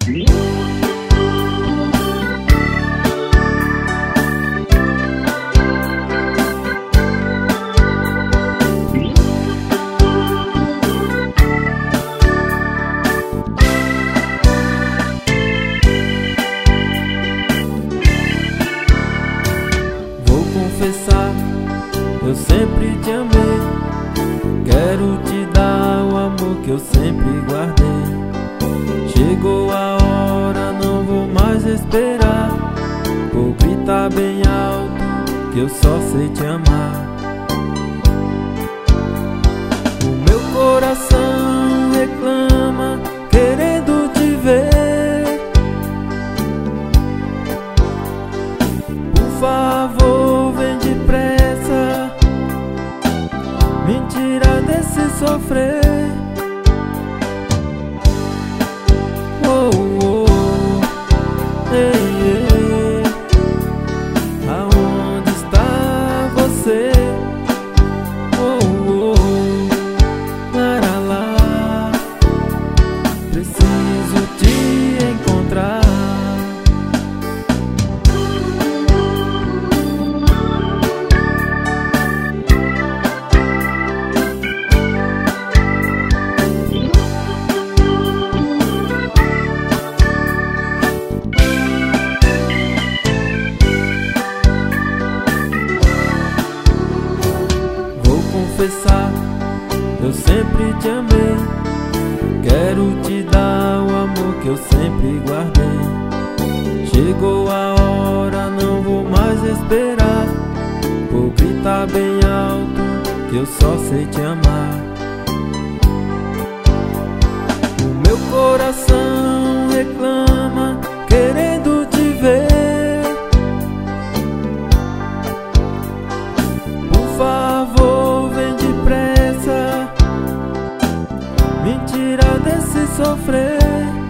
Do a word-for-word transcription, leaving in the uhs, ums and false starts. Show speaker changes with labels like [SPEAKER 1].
[SPEAKER 1] Vou confessar, eu sempre te amei. Quero te dar o amor que eu sempre guardei. Chegou a hora, não vou mais esperar. Vou gritar bem alto que eu só sei te amar. O meu coração reclama, querendo te ver. Por favor, vem depressa, me tira desse sofrer. Oh, oh, ei, ei, aonde está você? Oh, oh, lá, lá, preciso te encontrar. Eu sempre te amei. Quero te dar o amor que eu sempre guardei. Chegou a hora, não vou mais esperar. Vou gritar bem alto que eu só sei te amar. O meu coração reclama, querendo te ver. Por favor, vem depressa, me tira desse sofrer.